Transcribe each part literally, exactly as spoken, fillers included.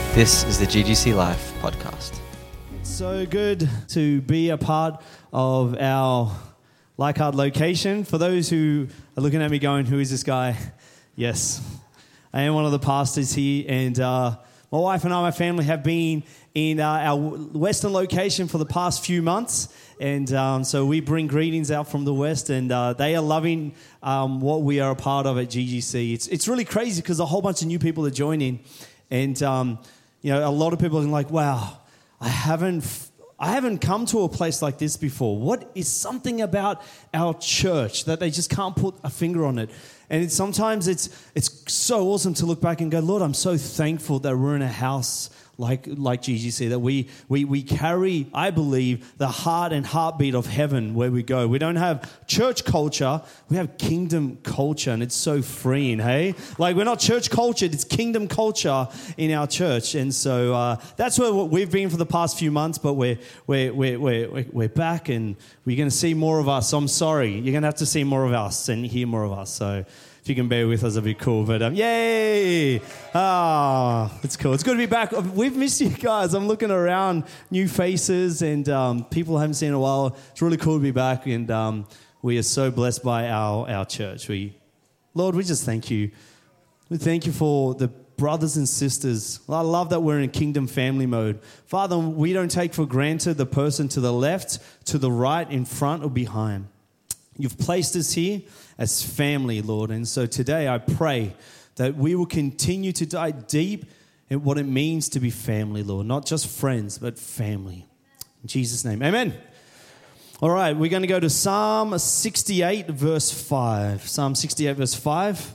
This is the G G C Life podcast. So good to be a part of our Leichhardt location. For those who are looking at me going, who is this guy? Yes, I am one of the pastors here, and uh, my wife and I, my family, have been in uh, our Western location for the past few months, and um, so we bring greetings out from the West, and uh, they are loving um, what we are a part of at G G C. It's it's really crazy because a whole bunch of new people are joining, and um, you know, a lot of people are like, wow, I haven't I haven't come to a place like this before. What is something about our church that they just can't put a finger on it? And it's, sometimes it's it's so awesome to look back and go, Lord, I'm so thankful that we're in a house like like G G C, that we we we carry, I believe, the heart and heartbeat of heaven where we go. We don't have church culture, we have kingdom culture, and it's so freeing, hey? Like, we're not church cultured, it's kingdom culture in our church. And so uh, that's where we've been for the past few months, but we're we're we're we're, we're back, and we're going to see more of us. I'm sorry, you're going to have to see more of us and hear more of us. So if you can bear with us, it'd be cool. But um, yay! Ah, it's cool. It's good to be back. We've missed you guys. I'm looking around, new faces, and um, people I haven't seen in a while. It's really cool to be back, and um, we are so blessed by our, our church. We, Lord, we just thank you. We thank you for the brothers and sisters. I love that we're in kingdom family mode. Father, we don't take for granted the person to the left, to the right, in front, or behind. You've placed us here as family, Lord. And so today I pray that we will continue to dive deep in what it means to be family, Lord. Not just friends, but family. In Jesus' name, amen. All right, we're going to go to Psalm sixty-eight, verse five. Psalm sixty-eight, verse five.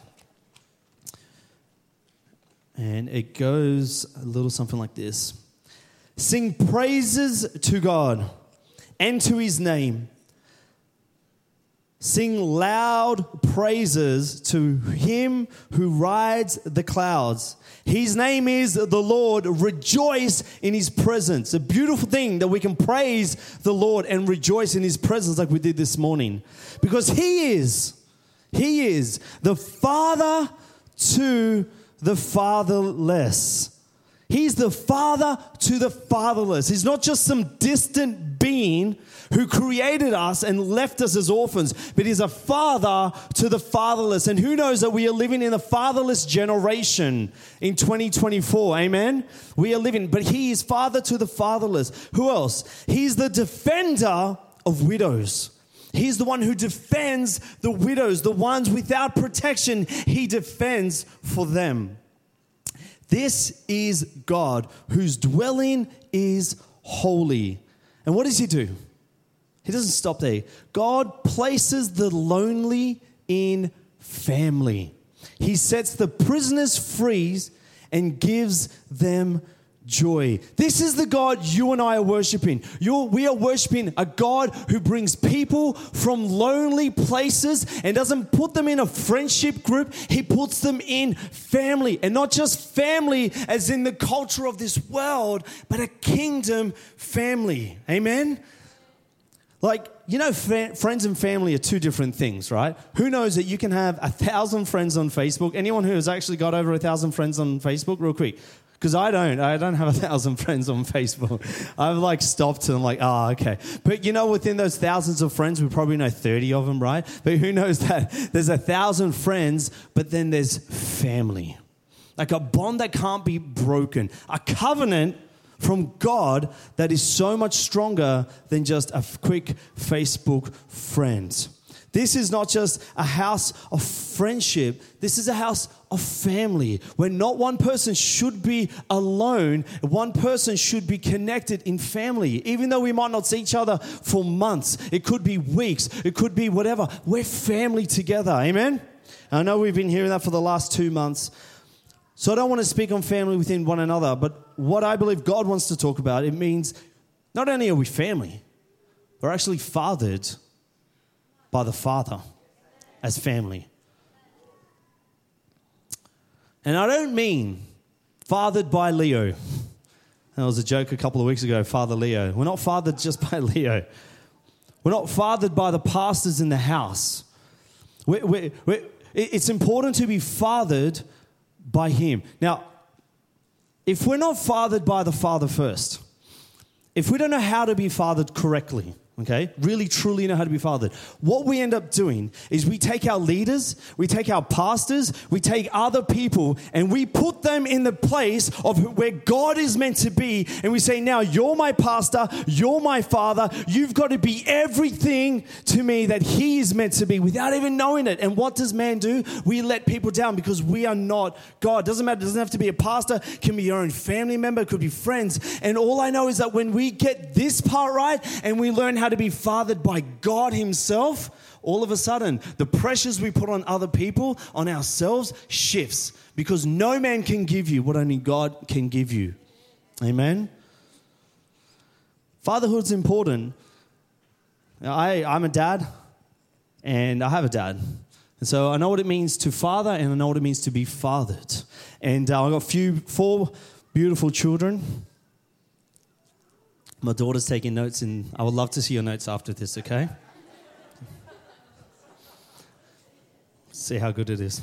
And it goes a little something like this. Sing praises to God and to his name. Sing loud praises to him who rides the clouds. His name is the Lord. Rejoice in his presence. A beautiful thing that we can praise the Lord and rejoice in his presence like we did this morning. Because he is, he is the father to the fatherless. He's the father to the fatherless. He's not just some distant being who created us and left us as orphans, but he's a father to the fatherless. And who knows that we are living in a fatherless generation in twenty twenty-four, amen? We are living, but he is father to the fatherless. Who else? He's the defender of widows. He's the one who defends the widows, the ones without protection. He defends for them. This is God, whose dwelling is holy. And what does he do? He doesn't stop there. God places the lonely in family. He sets the prisoners free and gives them joy. This is the God you and I are worshiping. You're, we are worshiping a God who brings people from lonely places and doesn't put them in a friendship group. He puts them in family, and not just family as in the culture of this world, but a kingdom family. Amen? Like, you know, fa- friends and family are two different things, right? Who knows that you can have a thousand friends on Facebook? Anyone who has actually got over a thousand friends on Facebook, real quick? Because I don't. I don't have a thousand friends on Facebook. I've like stopped and I'm like, oh, okay. But you know, within those thousands of friends, we probably know thirty of them, right? But who knows that there's a thousand friends, but then there's family. Like a bond that can't be broken. A covenant from God that is so much stronger than just a quick Facebook friend. This is not just a house of friendship. This is a house of family where not one person should be alone. One person should be connected in family. Even though we might not see each other for months, it could be weeks, it could be whatever. We're family together. Amen? I know we've been hearing that for the last two months. So I don't want to speak on family within one another, but what I believe God wants to talk about, it means not only are we family, we're actually fathered by the Father as family. And I don't mean fathered by Leo. That was a joke a couple of weeks ago, Father Leo. We're not fathered just by Leo. We're not fathered by the pastors in the house. We're, we're, we're, it's important to be fathered by him. Now, if we're not fathered by the Father first, if we don't know how to be fathered correctly, okay, really truly know how to be fathered, what we end up doing is we take our leaders, we take our pastors, we take other people, and we put them in the place of where God is meant to be, and we say, now you're my pastor, you're my father, you've got to be everything to me that he is meant to be, without even knowing it. And what does man do? We let people down because we are not God. Doesn't matter, it doesn't have to be a pastor, it can be your own family member, it could be friends. And all I know is that when we get this part right and we learn how to be fathered by God himself, all of a sudden the pressures we put on other people, on ourselves, shifts, because no man can give you what only God can give you. Amen. Fatherhood's important. I, I'm a dad, and I have a dad. And so I know what it means to father, and I know what it means to be fathered. And uh, I've got a few, four beautiful children. My daughter's taking notes, and I would love to see your notes after this, okay? See how good it is.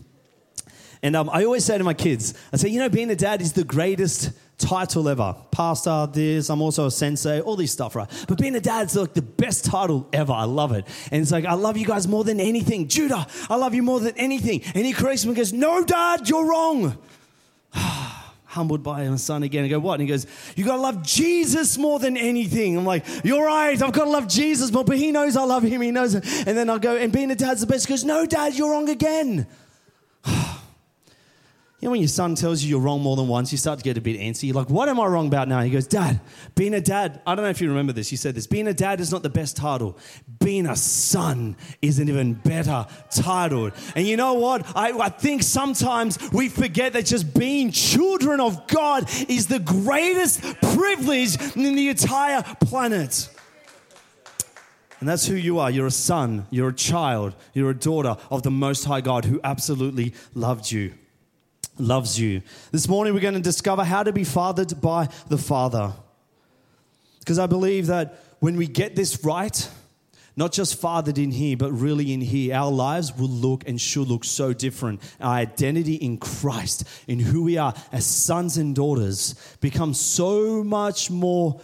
And um, I always say to my kids, I say, you know, being a dad is the greatest title ever. Pastor, this, I'm also a sensei, all this stuff, right? But being a dad's like the best title ever. I love it. And it's like, I love you guys more than anything. Judah, I love you more than anything. And he corrects me and goes, no, Dad, you're wrong. Humbled by my son again. I go, what? And he goes, you got to love Jesus more than anything. I'm like, you're right. I've got to love Jesus more. But he knows I love him. He knows it. And then I'll go, and being a dad's the best. He goes, no, Dad, you're wrong again. You know, when your son tells you you're wrong more than once, you start to get a bit antsy. You're like, what am I wrong about now? He goes, Dad, being a dad, I don't know if you remember this. You said this. Being a dad is not the best title. Being a son is an even better title. And you know what? I, I think sometimes we forget that just being children of God is the greatest privilege in the entire planet. And that's who you are. You're a son. You're a child. You're a daughter of the Most High God who absolutely loved you. Loves you. This morning we're going to discover how to be fathered by the Father. Because I believe that when we get this right, not just fathered in here, but really in here, our lives will look and should look so different. Our identity in Christ, in who we are as sons and daughters, becomes so much more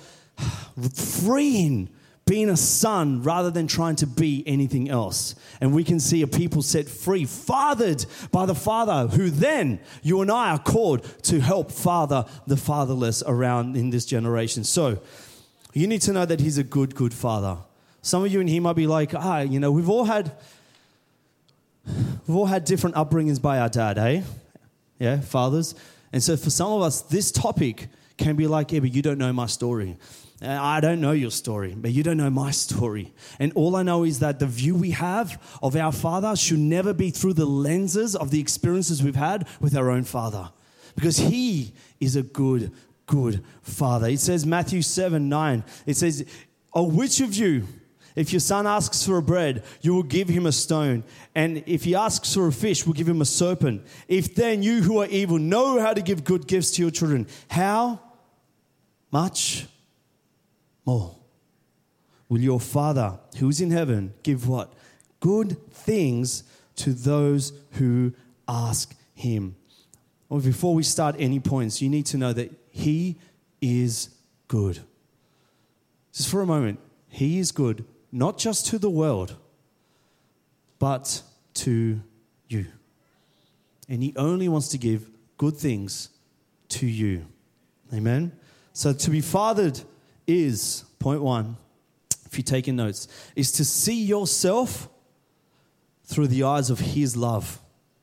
freeing being a son rather than trying to be anything else. And we can see a people set free, fathered by the Father, who then, you and I are called to help father the fatherless around in this generation. So, you need to know that he's a good, good father. Some of you in here might be like, ah, you know, we've all had, we've all had different upbringings by our dad, eh? Yeah, fathers. And so for some of us, this topic can be like, yeah, but you don't know my story. I don't know your story, but you don't know my story. And all I know is that the view we have of our Father should never be through the lenses of the experiences we've had with our own Father. Because he is a good, good Father. It says Matthew seven nine. It says, oh, which of you, if your son asks for a bread, you will give him a stone. And if he asks for a fish, we'll give him a serpent. If then you who are evil know how to give good gifts to your children, how much more will your Father who is in heaven give what? Good things to those who ask him. Well, before we start any points, you need to know that he is good. Just for a moment, he is good, not just to the world, but to you. And he only wants to give good things to you. Amen? So to be fathered is, point one, if you're taking notes, is to see yourself through the eyes of his love.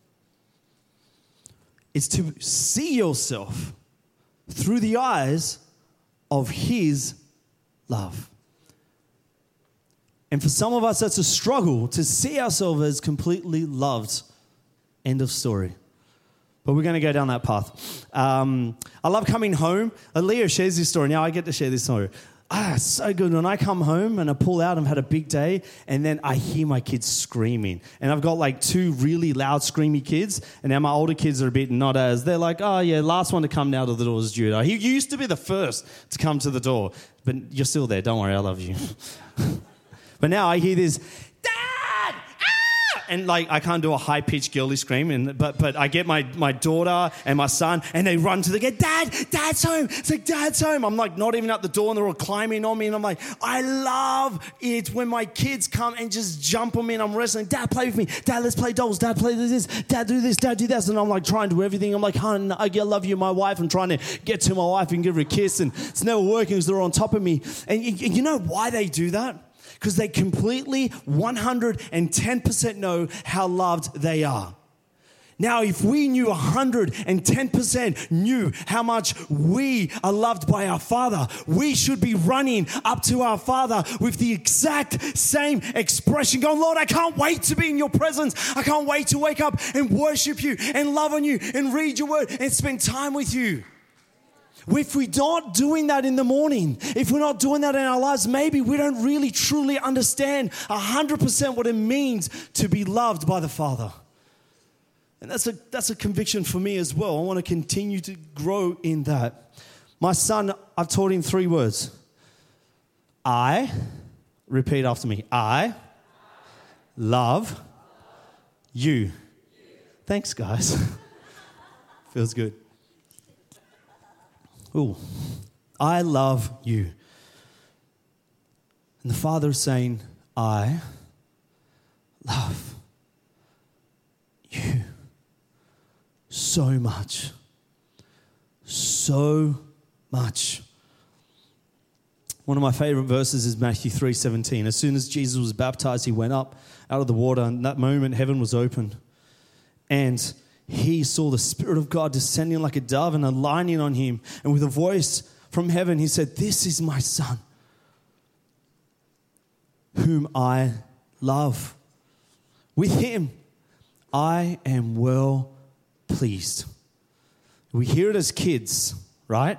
It's to see yourself through the eyes of his love. And for some of us, that's a struggle to see ourselves as completely loved. End of story. But we're going to go down that path. Um, I love coming home. Leo shares this story. Now I get to share this story. Ah, it's so good. When I come home and I pull out, I've had a big day, and then I hear my kids screaming. And I've got like two really loud, screamy kids, and now my older kids are a bit not as. They're like, oh yeah, last one to come now to the door is Judah. He used to be the first to come to the door, but you're still there. Don't worry, I love you. But now I hear this, Dad! Ah! and like I can't do a high-pitched girly scream, and but but I get my, my daughter and my son, and they run to the gate, Dad, Dad's home. It's like, Dad's home. I'm like not even at the door, and they're all climbing on me, and I'm like, I love it when my kids come and just jump on me, and I'm wrestling. Dad, play with me. Dad, let's play dolls. Dad, play this. Dad, do this. Dad, do this. And I'm like trying to do everything. I'm like, hon, I love you, my wife. I'm trying to get to my wife and give her a kiss, and it's never working because they're on top of me. And you, you know why they do that? Because they completely one hundred ten percent know how loved they are. Now, if we knew one hundred ten percent knew how much we are loved by our Father, we should be running up to our Father with the exact same expression, going, Lord, I can't wait to be in your presence. I can't wait to wake up and worship you and love on you and read your word and spend time with you. If we're not doing that in the morning, if we're not doing that in our lives, maybe we don't really truly understand one hundred percent what it means to be loved by the Father. And that's a that's a conviction for me as well. I want to continue to grow in that. My son, I've taught him three words. I, repeat after me, I love you. Thanks, guys. Feels good. Ooh, I love you. And the Father is saying, I love you so much. So much. One of my favorite verses is Matthew three seventeen. As soon as Jesus was baptized, he went up out of the water, and in that moment, heaven was opened. And he saw the Spirit of God descending like a dove and aligning on him. And with a voice from heaven, he said, this is my Son, whom I love. With him, I am well pleased. We hear it as kids, right?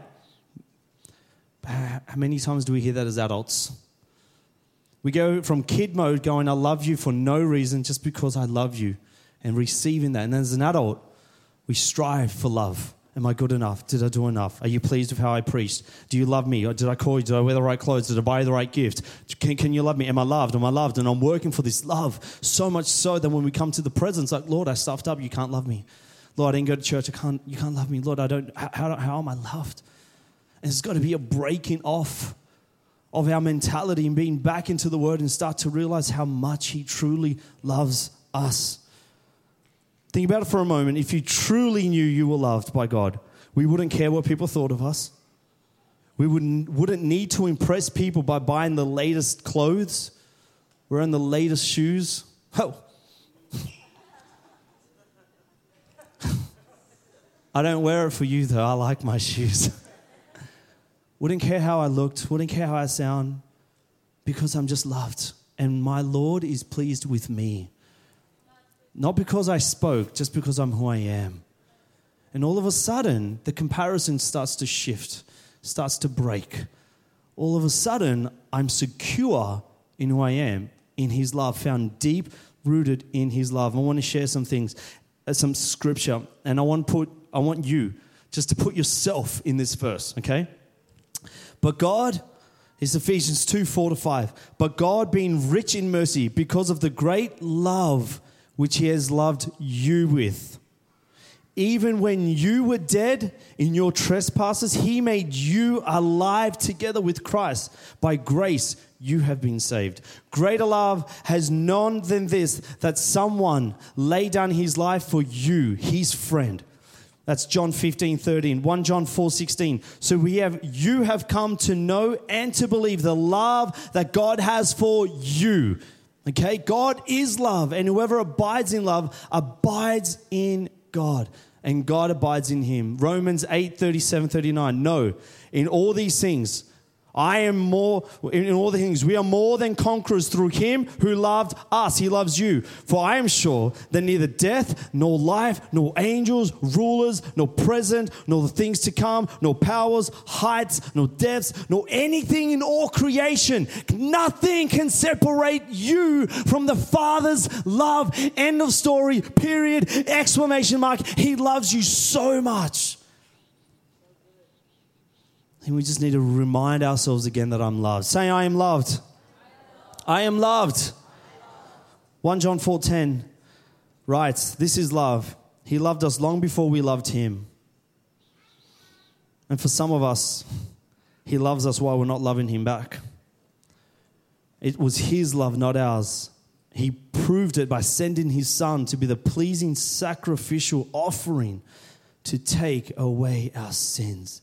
How many times do we hear that as adults? We go from kid mode going, I love you for no reason, just because I love you. And receiving that. And as an adult, we strive for love. Am I good enough? Did I do enough? Are you pleased with how I preached? Do you love me? Or did I call you? Did I wear the right clothes? Did I buy the right gift? Can, can you love me? Am I loved? Am I loved? And I'm working for this love. So much so that when we come to the presence, like, Lord, I stuffed up. You can't love me. Lord, I didn't go to church. I can't. You can't love me. Lord, I don't. How, how, how am I loved? And it's got to be a breaking off of our mentality and being back into the Word and start to realize how much He truly loves us. Think about it for a moment. If you truly knew you were loved by God, we wouldn't care what people thought of us. We wouldn't, wouldn't need to impress people by buying the latest clothes, wearing the latest shoes. Oh. I don't wear it for you, though. I like my shoes. Wouldn't care how I looked. Wouldn't care how I sound, because I'm just loved. And my Lord is pleased with me. Not because I spoke, just because I'm who I am. And all of a sudden, the comparison starts to shift, starts to break. All of a sudden, I'm secure in who I am, in His love, found deep rooted in His love. I want to share some things, some scripture, and I want to put, I want you just to put yourself in this verse, okay? But God, it's Ephesians two, four to five. But God, being rich in mercy, because of the great love which He has loved you with, even when you were dead in your trespasses, He made you alive together with Christ. By grace, you have been saved. Greater love has none than this, that someone lay down his life for you, his friend. That's John fifteen, thirteen. First John four, sixteen. So we have, you have come to know and to believe the love that God has for you. Okay? God is love, and whoever abides in love abides in God, and God abides in him. Romans eight, thirty-seven, thirty-nine. No, in all these things, I am more, in all the things, we are more than conquerors through Him who loved us. He loves you. For I am sure that neither death, nor life, nor angels, rulers, nor present, nor the things to come, nor powers, heights, nor depths, nor anything in all creation, nothing can separate you from the Father's love. End of story, period, exclamation mark. He loves you so much. And we just need to remind ourselves again that I'm loved. Say, I am loved. I am loved. First John four ten. writes, this is love. He loved us long before we loved him. And for some of us, he loves us while we're not loving him back. It was his love, not ours. He proved it by sending his son to be the pleasing sacrificial offering to take away our sins.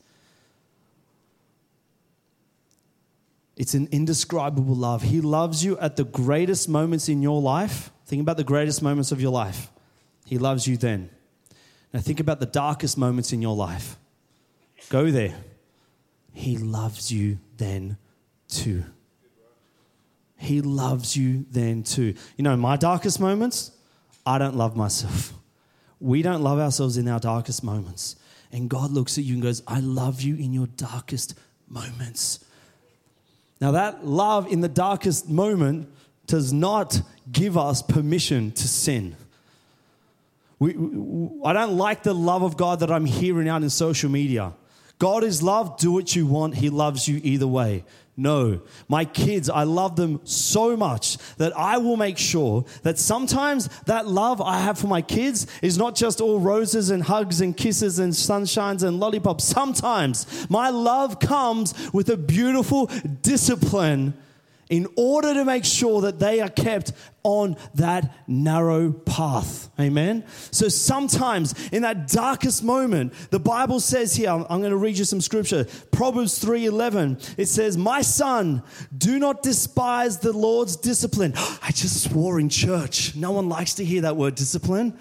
It's an indescribable love. He loves you at the greatest moments in your life. Think about the greatest moments of your life. He loves you then. Now think about the darkest moments in your life. Go there. He loves you then too. He loves you then too. You know, my darkest moments, I don't love myself. We don't love ourselves in our darkest moments. And God looks at you and goes, I love you in your darkest moments. Now that love in the darkest moment does not give us permission to sin. We, we, I don't like the love of God that I'm hearing out in social media. God is love, do what you want. He loves you either way. No, my kids, I love them so much that I will make sure that sometimes that love I have for my kids is not just all roses and hugs and kisses and sunshines and lollipops. Sometimes my love comes with a beautiful discipline in order to make sure that they are kept on that narrow path. Amen? So sometimes in that darkest moment, the Bible says here, I'm going to read you some scripture. Proverbs three eleven, it says, my son, do not despise the Lord's discipline. I just swore in church. No one likes to hear that word discipline.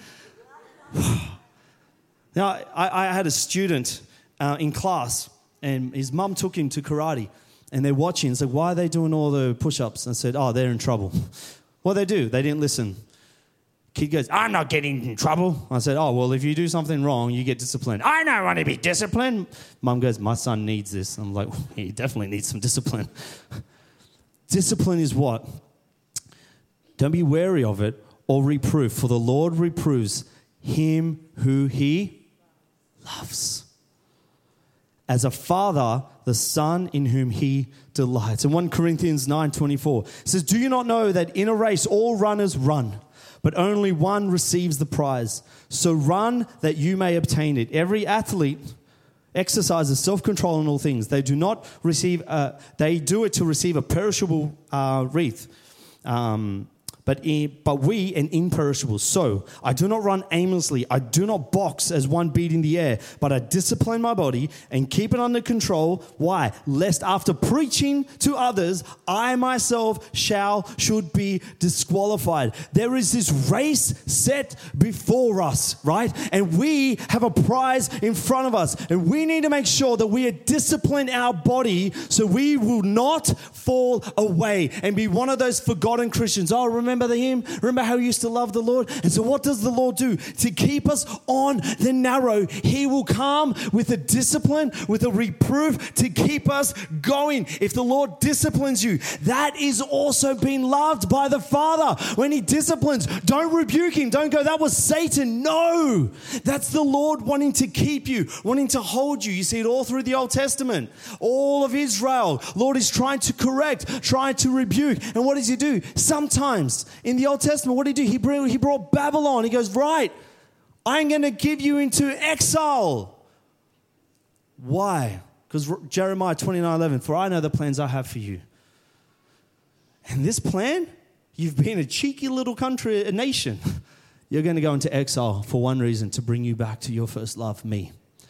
Now, I, I had a student uh, in class and his mum took him to karate. And they're watching. It's like, why are they doing all the push-ups? And I said, oh, they're in trouble. What they do? They didn't listen. Kid goes, I'm not getting in trouble. I said, oh, well, if you do something wrong, you get disciplined. I don't want to be disciplined. Mum goes, my son needs this. I'm like, well, he definitely needs some discipline. Discipline is what? Don't be wary of it or reprove. For the Lord reproves him who he loves. As a father, the son in whom he delights. And First Corinthians nine twenty-four says, do you not know that in a race all runners run, but only one receives the prize? So run that you may obtain it. Every athlete exercises self-control in all things. They do not receive, a, they do it to receive a perishable uh, wreath. Um But, in, but we an imperishable. So I do not run aimlessly. I do not box as one beating the air, but I discipline my body and keep it under control. Why? Lest after preaching to others, I myself shall, should be disqualified. There is this race set before us, right? And we have a prize in front of us. And we need to make sure that we are disciplining our body so we will not fall away and be one of those forgotten Christians. Oh, remember Remember the hymn? Remember how we used to love the Lord? And so what does the Lord do? To keep us on the narrow, he will come with a discipline, with a reproof to keep us going. If the Lord disciplines you, that is also being loved by the Father. When he disciplines, don't rebuke him. Don't go, that was Satan. No, that's the Lord wanting to keep you, wanting to hold you. You see it all through the Old Testament. All of Israel, Lord is trying to correct, trying to rebuke. And what does he do? Sometimes in the Old Testament, what did he do? He brought, he brought Babylon. He goes, right, I'm going to give you into exile. Why? Because Jeremiah twenty-nine eleven, for I know the plans I have for you. And this plan, you've been a cheeky little country, a nation. You're going to go into exile for one reason, to bring you back to your first love, me.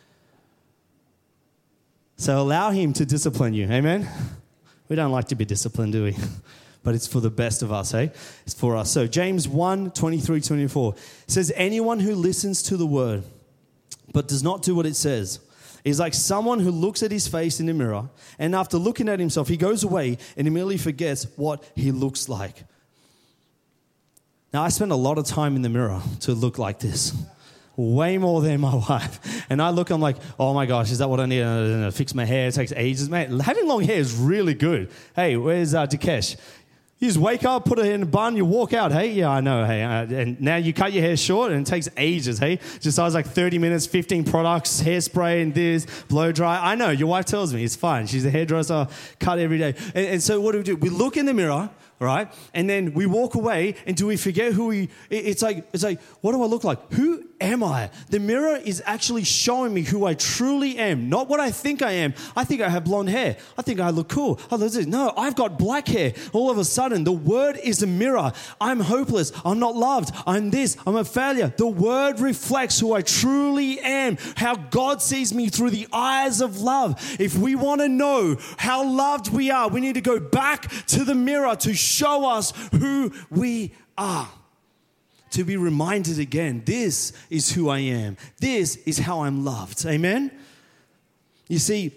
So allow him to discipline you. Amen? We don't like to be disciplined, do we? But it's for the best of us, eh? It's for us. So James one, twenty-three, twenty-four says, anyone who listens to the word but does not do what it says is like someone who looks at his face in the mirror and after looking at himself, he goes away and immediately forgets what he looks like. Now, I spend a lot of time in the mirror to look like this. Way more than my wife. And I look, I'm like, oh my gosh, is that what I need to fix my hair? It takes ages. Man, having long hair is really good. Hey, where's uh, Dikesh? You just wake up, put it in a bun, you walk out. Hey, yeah, I know. Hey, uh, and now you cut your hair short and it takes ages. Hey, just I was like thirty minutes, fifteen products, hairspray and this, blow dry. I know. Your wife tells me it's fine. She's a hairdresser, cut every day. And, and so what do we do? We look in the mirror. right? And then we walk away, and do we forget who we, it's like, it's like, what do I look like? Who am I? The mirror is actually showing me who I truly am, not what I think I am. I think I have blonde hair. I think I look cool. Oh, that's it. No, I've got black hair. All of a sudden, the word is a mirror. I'm hopeless. I'm not loved. I'm this. I'm a failure. The word reflects who I truly am, how God sees me through the eyes of love. If we want to know how loved we are, we need to go back to the mirror to show us who we are. To be reminded again, this is who I am. This is how I'm loved. Amen? You see,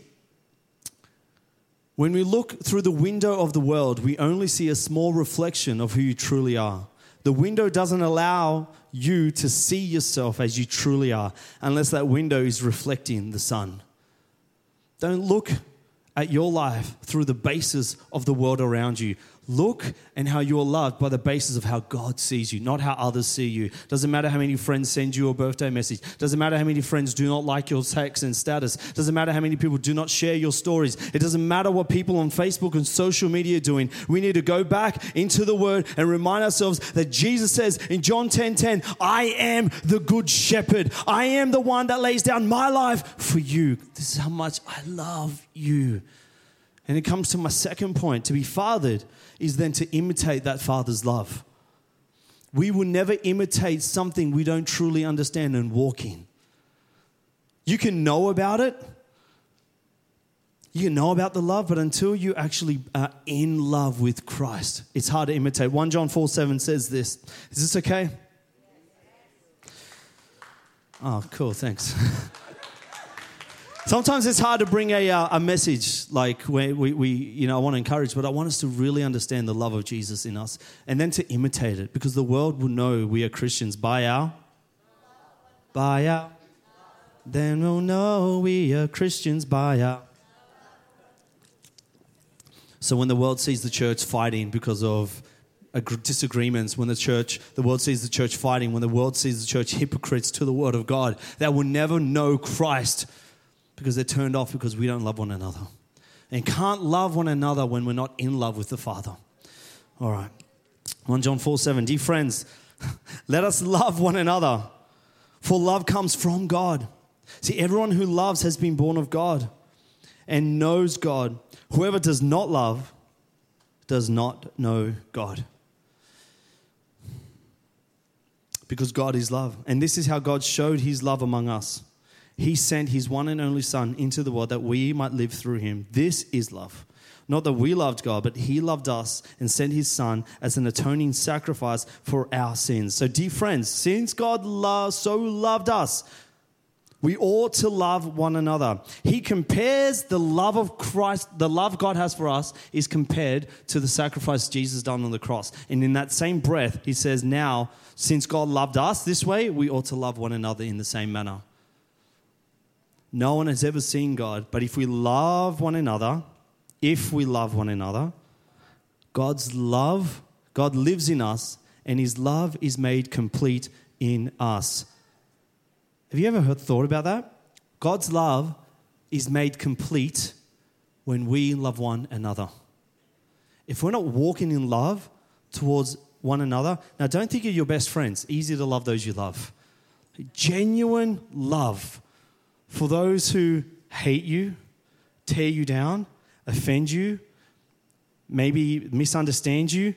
when we look through the window of the world, we only see a small reflection of who you truly are. The window doesn't allow you to see yourself as you truly are unless that window is reflecting the sun. Don't look at your life through the basis of the world around you. Look and how you're loved by the basis of how God sees you, not how others see you. Doesn't matter how many friends send you a birthday message. Doesn't matter how many friends do not like your text and status. Doesn't matter how many people do not share your stories. It doesn't matter what people on Facebook and social media are doing. We need to go back into the Word and remind ourselves that Jesus says in John ten ten, I am the good shepherd. I am the one that lays down my life for you. This is how much I love you. And it comes to my second point. To be fathered is then to imitate that father's love. We will never imitate something we don't truly understand and walk in. You can know about it. You can know about the love, but until you actually are in love with Christ, it's hard to imitate. First John four seven says this. Is this okay? Oh, cool. Thanks. Sometimes it's hard to bring a uh, a message like we, we, we, you know, I want to encourage, but I want us to really understand the love of Jesus in us and then to imitate it, because the world will know we are Christians by our, by our, then we'll know we are Christians by our. So when the world sees the church fighting because of disagreements, when the church, the world sees the church fighting, when the world sees the church hypocrites to the word of God, that will never know Christ, because they're turned off because we don't love one another. And can't love one another when we're not in love with the Father. All right. First John four seven. Dear friends, let us love one another, for love comes from God. See, everyone who loves has been born of God and knows God. Whoever does not love does not know God. Because God is love. And this is how God showed his love among us. He sent his one and only Son into the world that we might live through him. This is love. Not that we loved God, but he loved us and sent his Son as an atoning sacrifice for our sins. So, dear friends, since God lo- so loved us, we ought to love one another. He compares the love of Christ, the love God has for us is compared to the sacrifice Jesus done on the cross. And in that same breath, he says, now, since God loved us this way, we ought to love one another in the same manner. No one has ever seen God, but if we love one another, if we love one another, God's love, God lives in us, and his love is made complete in us. Have you ever heard, thought about that? God's love is made complete when we love one another. If we're not walking in love towards one another, now don't think of your best friends. Easy to love those you love. Genuine love for those who hate you, tear you down, offend you, maybe misunderstand you.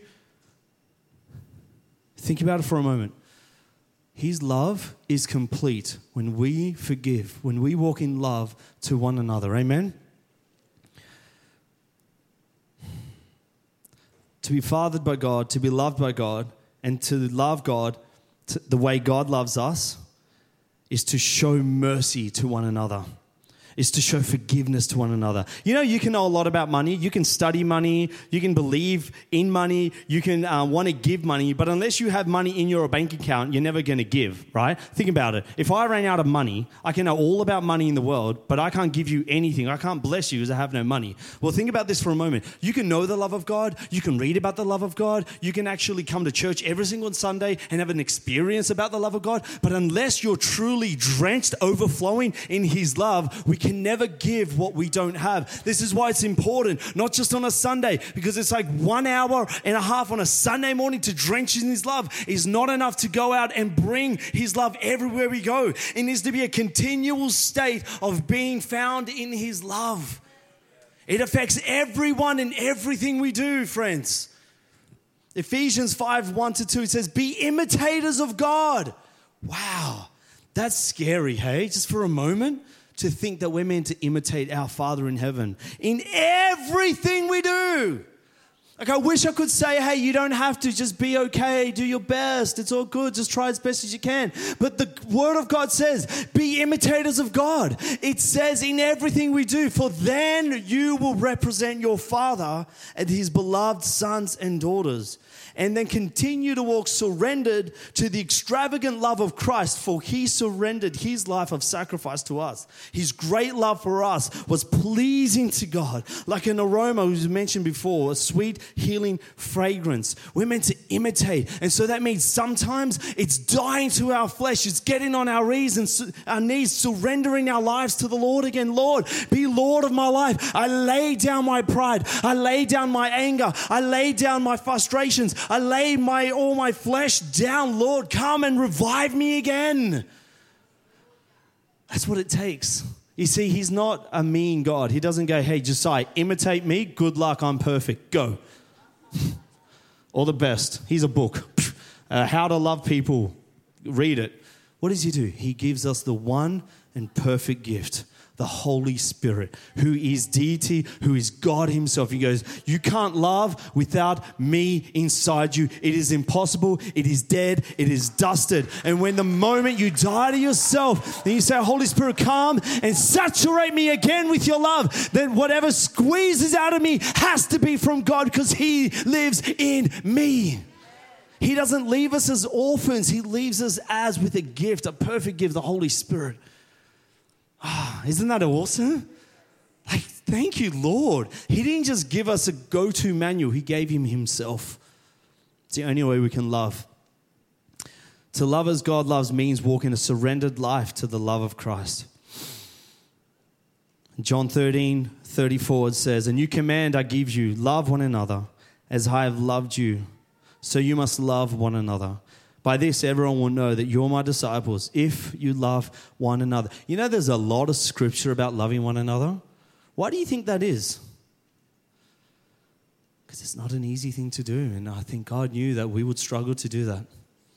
Think about it for a moment. His love is complete when we forgive, when we walk in love to one another. Amen? To be fathered by God, to be loved by God, and to love God to the way God loves us is to show mercy to one another. Is to show forgiveness to one another. You know, you can know a lot about money. You can study money. You can believe in money. You can uh, want to give money. But unless you have money in your bank account, you're never going to give, right? Think about it. If I ran out of money, I can know all about money in the world, but I can't give you anything. I can't bless you because I have no money. Well, think about this for a moment. You can know the love of God. You can read about the love of God. You can actually come to church every single Sunday and have an experience about the love of God. But unless you're truly drenched, overflowing in his love, we can can never give what we don't have. This is why it's important, not just on a Sunday, because it's like one hour and a half on a Sunday morning to drench in His love is not enough to go out and bring His love everywhere we go. It needs to be a continual state of being found in His love. It affects everyone and everything we do, friends. Ephesians five, one to two, it says, be imitators of God. Wow, that's scary, hey? Just for a moment, to think that we're meant to imitate our Father in heaven in everything we do. Like, I wish I could say, hey, you don't have to, just be okay, do your best, it's all good, just try as best as you can. But the Word of God says, be imitators of God. It says in everything we do, for then you will represent your Father and His beloved sons and daughters. And then continue to walk surrendered to the extravagant love of Christ, for He surrendered His life of sacrifice to us. His great love for us was pleasing to God, like an aroma, as mentioned before, a sweet healing fragrance. We're meant to imitate. And so that means sometimes it's dying to our flesh. It's getting on our knees and su- our knees, surrendering our lives to the Lord again. Lord, be Lord of my life. I lay down my pride. I lay down my anger. I lay down my frustrations. I lay my all my flesh down. Lord, come and revive me again. That's what it takes. You see, He's not a mean God. He doesn't go, hey, Josiah, imitate me. Good luck, I'm perfect. Go. All the best. Here's a book. Uh, How to Love People. Read it. What does He do? He gives us the one and perfect gift, the Holy Spirit, who is deity, who is God Himself. He goes, you can't love without me inside you. It is impossible. It is dead. It is dusted. And when the moment you die to yourself and you say, Holy Spirit, come and saturate me again with your love, then whatever squeezes out of me has to be from God, because He lives in me. He doesn't leave us as orphans. He leaves us as with a gift, a perfect gift, the Holy Spirit. Oh, isn't that awesome? Like, thank you, Lord. He didn't just give us a go-to manual. He gave Him Himself. It's the only way we can love. To love as God loves means walking a surrendered life to the love of Christ. John thirteen, thirty-four, it says, a new command I give you, love one another as I have loved you. So you must love one another. By this, everyone will know that you're my disciples if you love one another. You know, there's a lot of scripture about loving one another. Why do you think that is? Because it's not an easy thing to do. And I think God knew that we would struggle to do that.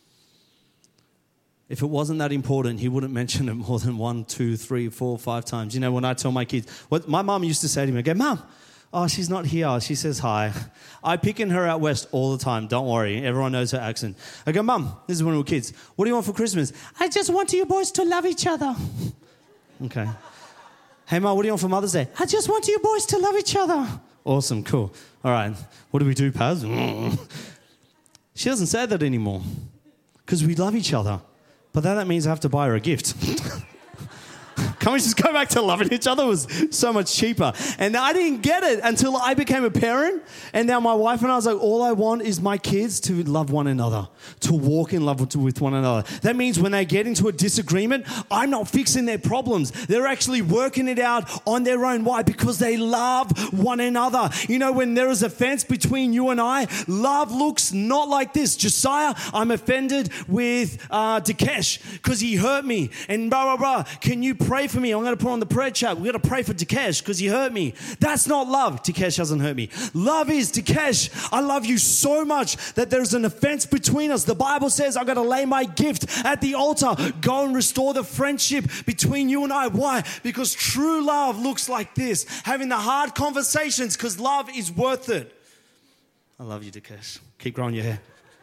If it wasn't that important, He wouldn't mention it more than one, two, three, four, five times. You know, when I tell my kids, what my mom used to say to me, I go, Mom, oh, she's not here. She says hi. I pick in her out west all the time. Don't worry. Everyone knows her accent. I go, Mum, this is when we were kids. What do you want for Christmas? I just want you boys to love each other. Okay. Hey, Mum, what do you want for Mother's Day? I just want you boys to love each other. Awesome. Cool. All right. What do we do, Paz? She doesn't say that anymore because we love each other. But then that means I have to buy her a gift. Can't we just go back to loving each other? It was so much cheaper. And I didn't get it until I became a parent. And now my wife and I was like, all I want is my kids to love one another, to walk in love with one another. That means when they get into a disagreement, I'm not fixing their problems. They're actually working it out on their own. Why? Because they love one another. You know, when there is a fence between you and I, love looks not like this. Josiah, I'm offended with uh, Dikesh because he hurt me. And blah, blah, blah. Can you pray for me? I'm going to put on the prayer chat. We're going to pray for Dikesh because he hurt me. That's not love. Dikesh hasn't hurt me. Love is, Dikesh, I love you so much that there's an offense between us. The Bible says I've got to lay my gift at the altar. Go and restore the friendship between you and I. Why? Because true love looks like this. Having the hard conversations because love is worth it. I love you, Dikesh. Keep growing your hair.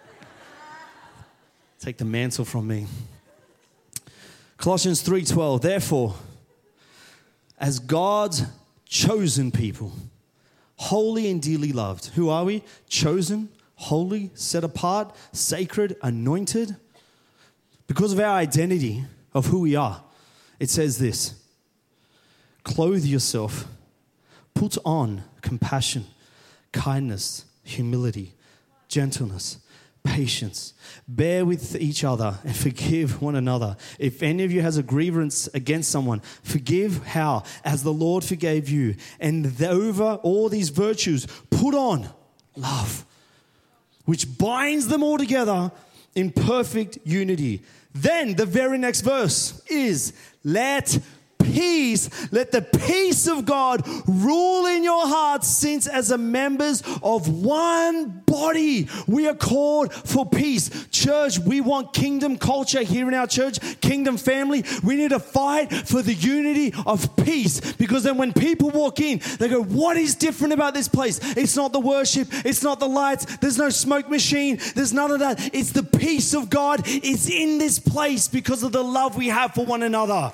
Take the mantle from me. Colossians three twelve, therefore, as God's chosen people, holy and dearly loved. Who are we? Chosen, holy, set apart, sacred, anointed. Because of our identity of who we are, it says this, clothe yourself, put on compassion, kindness, humility, gentleness, patience. Bear with each other and forgive one another. If any of you has a grievance against someone, forgive how? As the Lord forgave you. And over all these virtues, put on love, which binds them all together in perfect unity. Then the very next verse is, let peace, let the peace of God rule in your hearts, since as a members of one body, we are called for peace. Church, we want kingdom culture here in our church, kingdom family. We need to fight for the unity of peace, because then when people walk in, they go, what is different about this place? It's not the worship. It's not the lights. There's no smoke machine. There's none of that. It's the peace of God. It's in this place because of the love we have for one another.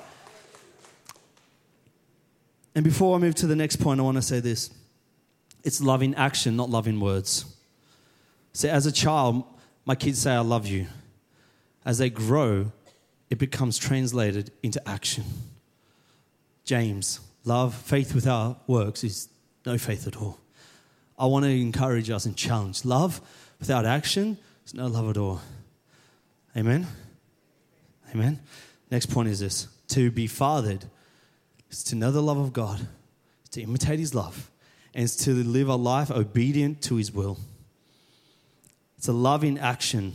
And before I move to the next point, I want to say this. It's love in action, not love in words. So as a child, my kids say, I love you. As they grow, it becomes translated into action. James, love, faith without works is no faith at all. I want to encourage us and challenge. Love without action is no love at all. Amen? Amen? Next point is this. To be fathered is to know the love of God, is to imitate his love, and it's to live a life obedient to his will. It's a love in action.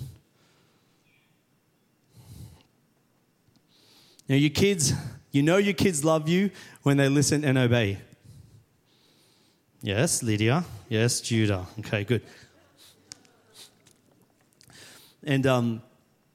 Now, your kids, you know your kids love you when they listen and obey. Yes, Lydia. Yes, Judah. Okay, good. And, um,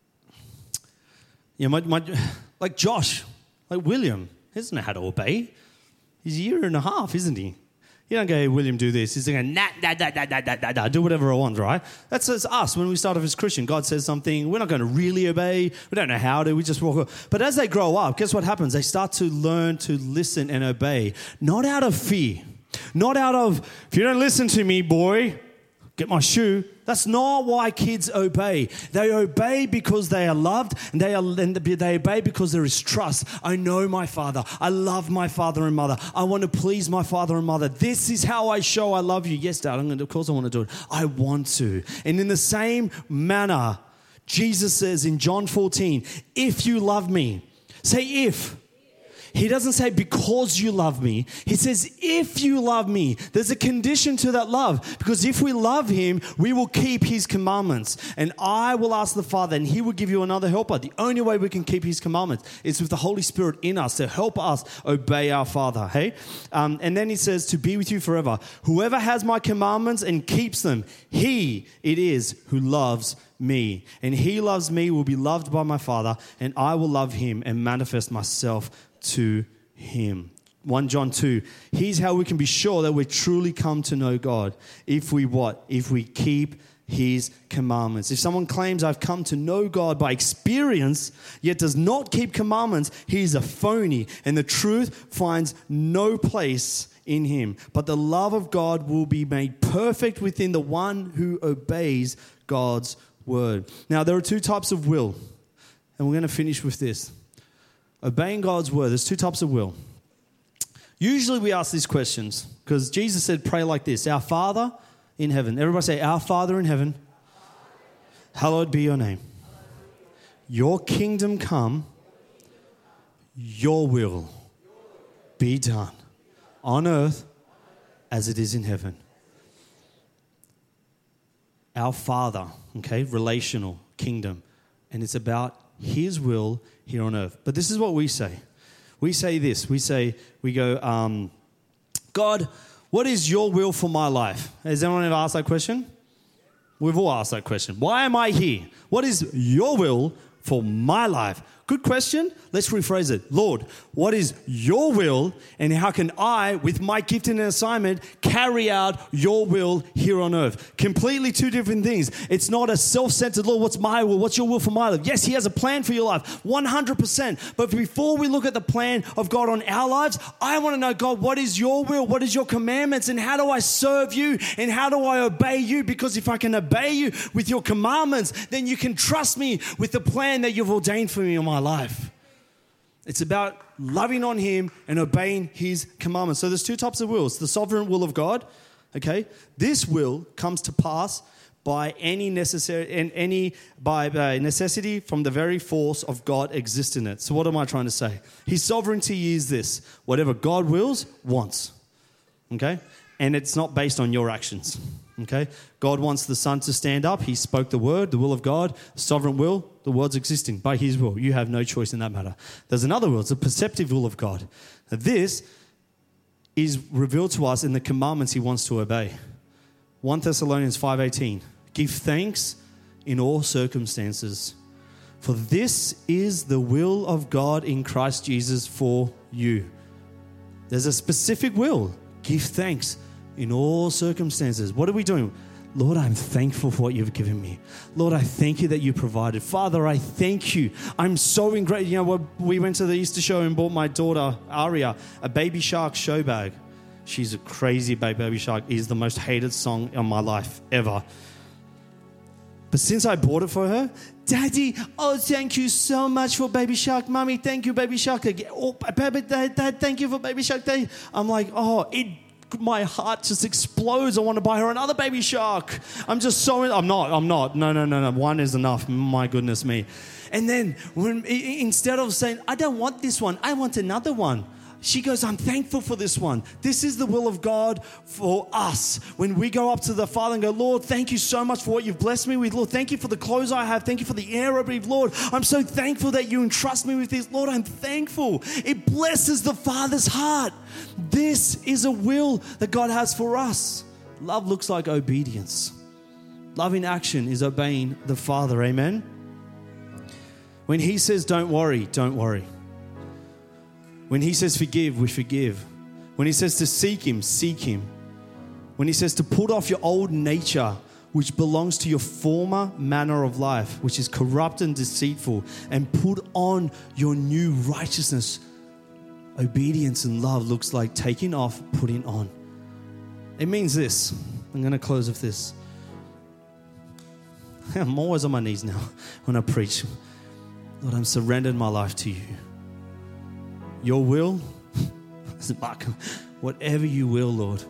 yeah, my, my, like Josh, like William, he doesn't know how to obey. He's a year and a half, isn't he? You don't go, hey, William, do this. He's going, nah, nah, nah, nah, nah, nah, nah, do whatever I want, right? That's, that's us when we start off as Christian. God says something, we're not going to really obey. We don't know how to. We just walk up. But as they grow up, guess what happens? They start to learn to listen and obey. Not out of fear. Not out of, if you don't listen to me, boy, get my shoe. That's not why kids obey. They obey because they are loved, and they are and they obey because there is trust. I know my father. I love my father and mother. I want to please my father and mother. This is how I show I love you. Yes, Dad, I'm going to, of course I want to do it. I want to. And in the same manner, Jesus says in John fourteen, if you love me, say if. He doesn't say because you love me. He says if you love me. There's a condition to that love. Because if we love him, we will keep his commandments. And I will ask the Father, and he will give you another helper. The only way we can keep his commandments is with the Holy Spirit in us to help us obey our Father. Hey? Um, and then he says to be with you forever. Whoever has my commandments and keeps them, he it is who loves me. And he loves me, will be loved by my Father, and I will love him and manifest myself to him. First John two, here's how we can be sure that we truly come to know God. If we what? If we keep his commandments. If someone claims I've come to know God by experience, yet does not keep commandments, he is a phony, and the truth finds no place in him. But the love of God will be made perfect within the one who obeys God's word. Now, there are two types of will, and we're going to finish with this. Obeying God's word. There's two types of will. Usually we ask these questions because Jesus said, pray like this. Our Father in heaven. Everybody say, our Father in heaven. Hallowed be your name. Your kingdom come. Your will be done on earth as it is in heaven. Our Father, okay, relational kingdom. And it's about his will here on earth. But this is what we say. We say this. We say, we go, um, God, what is your will for my life? Has anyone ever asked that question? We've all asked that question. Why am I here? What is your will for my life? Good question. Let's rephrase it. Lord, what is your will, and how can I, with my gift and assignment, carry out your will here on earth? Completely two different things. It's not a self-centered, Lord, what's my will? What's your will for my life? Yes, he has a plan for your life, one hundred percent. But before we look at the plan of God on our lives, I want to know, God, what is your will? What is your commandments? And how do I serve you? And how do I obey you? Because if I can obey you with your commandments, then you can trust me with the plan that you've ordained for me in my life. It's about loving on him and obeying his commandments. So there's two types of wills. The sovereign will of God, okay? This will comes to pass by any necessary and any by, by necessity from the very force of God exists in it. So what am I trying to say? His sovereignty is this: whatever God wills, wants. Okay? And it's not based on your actions. Okay? God wants the sun to stand up. He spoke the word, the will of God, sovereign will. The world's existing by his will. You have no choice in that matter. There's another will. It's a perceptive will of God. Now, this is revealed to us in the commandments he wants to obey. First Thessalonians five eighteen. Give thanks in all circumstances, for this is the will of God in Christ Jesus for you. There's a specific will. Give thanks in all circumstances. What are we doing? Lord, I'm thankful for what you've given me. Lord, I thank you that you provided. Father, I thank you. I'm so in great. You know, we went to the Easter show and bought my daughter, Aria, a Baby Shark show bag. She's a crazy baby. Baby Shark is the most hated song in my life ever. But since I bought it for her, Daddy, oh, thank you so much for Baby Shark. Mommy, thank you, Baby Shark. Oh, Baby, Dad, Dad, thank you for Baby Shark. Dad. I'm like, oh, it my heart just explodes. I want to buy her another Baby Shark. I'm just so, I'm not, I'm not. No, no, no, no. One is enough. My goodness me. And then when instead of saying, I don't want this one, I want another one, she goes, I'm thankful for this one. This is the will of God for us. When we go up to the Father and go, Lord, thank you so much for what you've blessed me with. Lord, thank you for the clothes I have. Thank you for the air I breathe. Lord, I'm so thankful that you entrust me with this. Lord, I'm thankful. It blesses the Father's heart. This is a will that God has for us. Love looks like obedience. Love in action is obeying the Father. Amen? When he says, don't worry, don't worry. When he says forgive, we forgive. When he says to seek him, seek him. When he says to put off your old nature, which belongs to your former manner of life, which is corrupt and deceitful, and put on your new righteousness. Obedience and love looks like taking off, putting on. It means this. I'm going to close with this. I'm always on my knees now when I preach. Lord, I'm surrendering my life to you. Your will, whatever you will, Lord.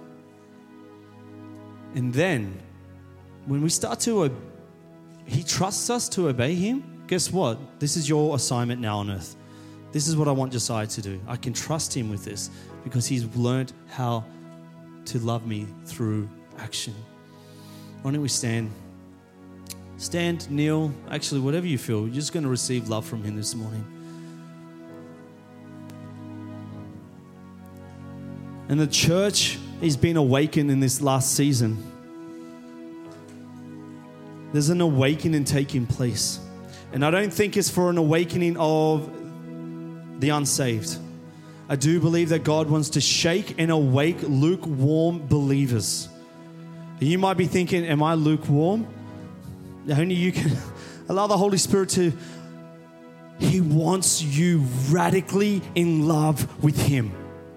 And then, when we start to, he trusts us to obey him. Guess what? This is your assignment now on earth. This is what I want Josiah to do. I can trust him with this because he's learned how to love me through action. Why don't we stand? Stand, kneel, actually, whatever you feel. You're just going to receive love from him this morning. And the church is being awakened in this last season. There's an awakening taking place. And I don't think it's for an awakening of the unsaved. I do believe that God wants to shake and awake lukewarm believers. And you might be thinking, am I lukewarm? Only you can allow the Holy Spirit to. He wants you radically in love with him.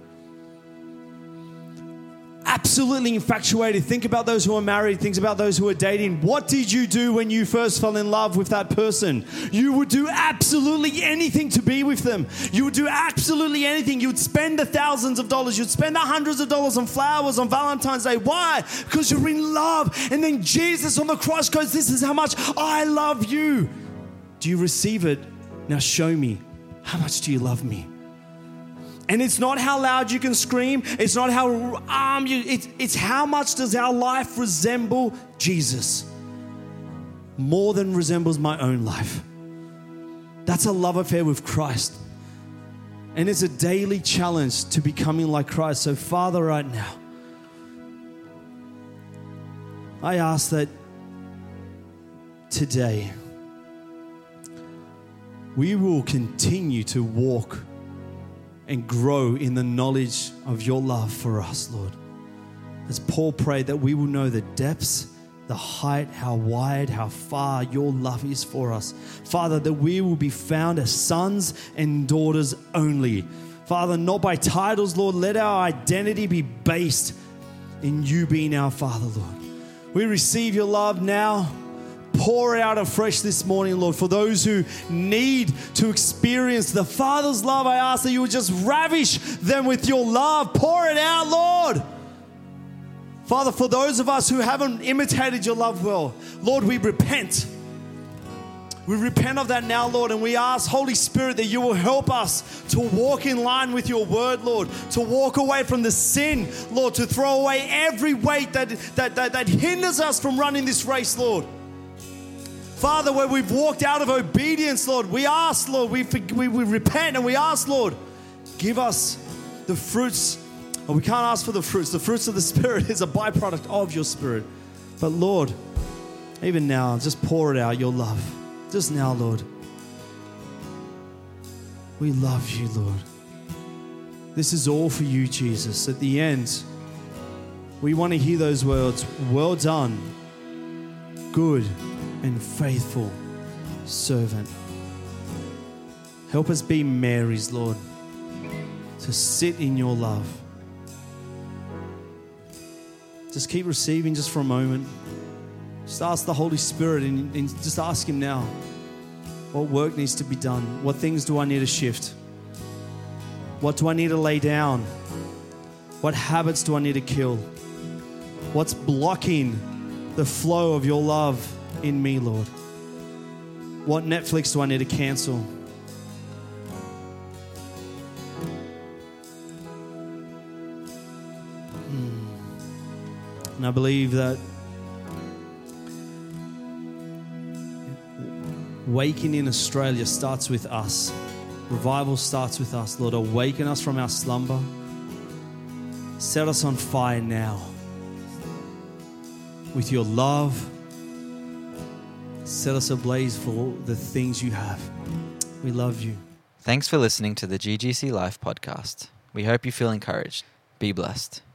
Absolutely infatuated. Think about those who are married. Think about those who are dating. What did you do when you first fell in love with that person? You would do absolutely anything to be with them. You would do absolutely anything. You would spend the thousands of dollars. You'd spend the hundreds of dollars on flowers on Valentine's Day. Why? Because you're in love. And then Jesus on the cross goes, this is how much I love you. Do you receive it? Now show me. How much do you love me? And it's not how loud you can scream. It's not how um, you, it's, it's how much does our life resemble Jesus? More than resembles my own life. That's a love affair with Christ. And it's a daily challenge to becoming like Christ. So Father, right now, I ask that today we will continue to walk and grow in the knowledge of your love for us, Lord. As Paul prayed, that we will know the depths, the height, how wide, how far your love is for us. Father, that we will be found as sons and daughters only. Father, not by titles, Lord. Let our identity be based in you being our Father, Lord. We receive your love now. Pour it out afresh this morning, Lord. For those who need to experience the Father's love, I ask that you would just ravish them with your love. Pour it out, Lord. Father, for those of us who haven't imitated your love well, Lord, we repent. We repent of that now, Lord, and we ask, Holy Spirit, that you will help us to walk in line with your word, Lord, to walk away from the sin, Lord, to throw away every weight that, that, that, that hinders us from running this race, Lord. Father, where we've walked out of obedience, Lord, we ask, Lord, we, we, we repent and we ask, Lord, give us the fruits. Well, we can't ask for the fruits. The fruits of the Spirit is a byproduct of your Spirit. But Lord, even now, just pour it out, your love. Just now, Lord. We love you, Lord. This is all for you, Jesus. At the end, we want to hear those words, well done, good and faithful servant. Help us be Marys, Lord, to sit in your love. Just keep receiving just for a moment. Just ask the Holy Spirit and, and just ask Him now, what work needs to be done? What things do I need to shift? What do I need to lay down? What habits do I need to kill? What's blocking the flow of your love in me, Lord? What Netflix do I need to cancel? And I believe that waking in Australia starts with us. Revival starts with us. Lord, awaken us from our slumber. Set us on fire now with your love. Set us ablaze for the things you have. We love you. Thanks for listening to the G G C Life podcast. We hope you feel encouraged. Be blessed.